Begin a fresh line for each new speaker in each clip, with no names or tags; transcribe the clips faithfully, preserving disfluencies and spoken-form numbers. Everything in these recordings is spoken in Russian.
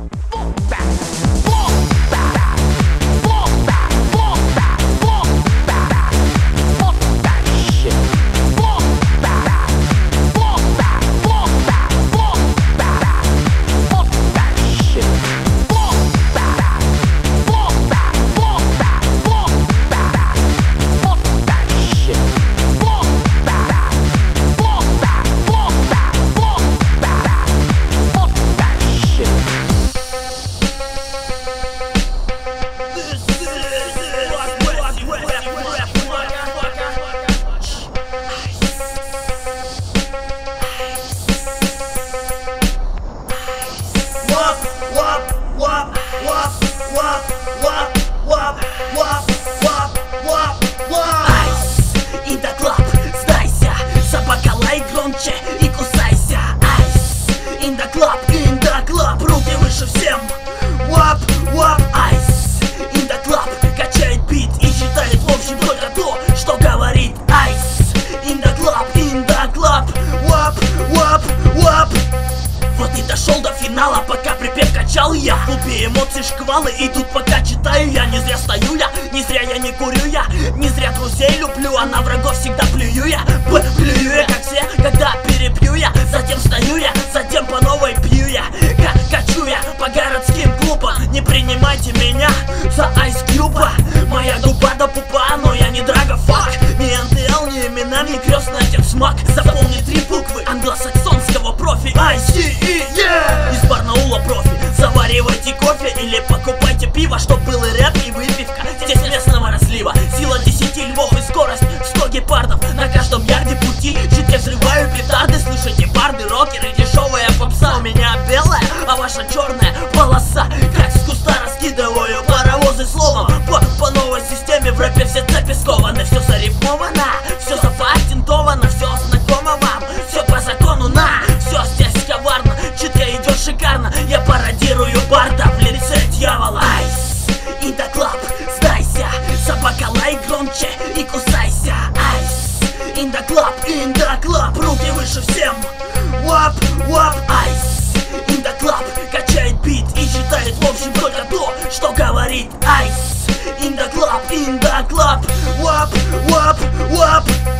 И кусайся, айс. In the club, in the club, руки выше всем. Wap, wap, айс. In the club, качает бит и считает в общем только то, что говорит айс. In the club, in the club, wap, wap, wap. Вот и дошел до финала, пока припев качал я. В клубе эмоций шквалы, и тут пока читаю я. Не зря стою я, не зря я не курю я. Не зря друзей люблю, а на врагов всегда плюю я. П плюю я, как все, когда перепью я. Затем встаю я, затем по новой пью я. К качу я по городским клубам. Не принимайте меня за Ice Cube. Моя губа до пупа, но я не драгофак. Ни эн тэ эл, ни имена, ни крестный отец Мак. Запомни три буквы англосаксонского профи. ай си и, yeah! Из Барнаула профи. Заваривайте кофе или покупайте пиво, чтоб был и рэп, и выпивка. Здесь местного разлива. Сила десяти львов и скорость сто гепардов. На каждом ярде пути чуть взрываю петарды. Слышите барды, рокеры, дешевая попса. У меня белая, а ваша черная полоса. Как с куста раскидываю паровозы словом. По, по новой системе в рэпе все цепи скованы. Все зарифмовано, все запатентовано, все знакомо вам. Все по закону, на, все здесь коварно. Читка идет шикарно, я пародирую барда в лице дьявола. Айс, in the club, сдайся, собака лай громче и кусайся. Айс, in the club, in the club, руки выше всем. Wap, wap, айс, in the club, качает бит и считает в общем только то, что говорит айс. In the club, in the club, wap, wap, wap.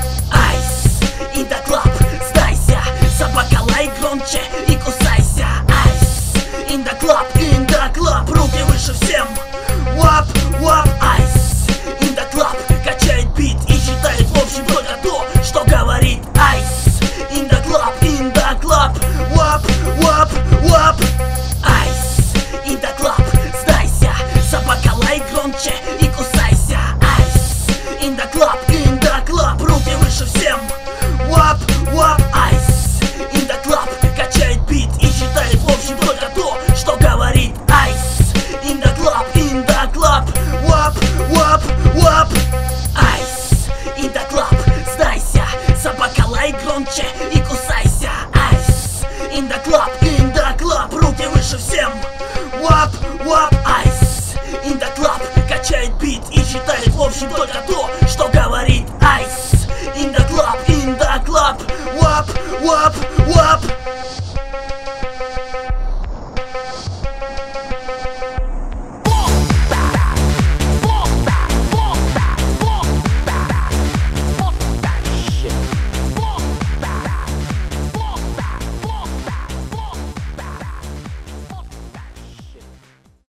Айс, in the club, сдайся, собака лай громче и кусайся. Айс, in the club, in the club, руки выше всем. Wap, wap, айс, in the club, качает бит и считает в общем только то, что говорит айс. In the club, in the club, wap, wap, wap. Айс, in the club, сдайся, собака лай громче и кусайся. Айс, in the club, in the club, руки выше всем. Wap, wap, айс, in the club, качает бит и считает в общем только то, что говорит айс. In the club, in the club, wap, wap, wap. Айс, in the club, сдайся, собака лай громче и кусайся. Айс, in the club, in the club, руки выше всем. Wap, wap, айс, in the club, качает бит и считает в общем только то,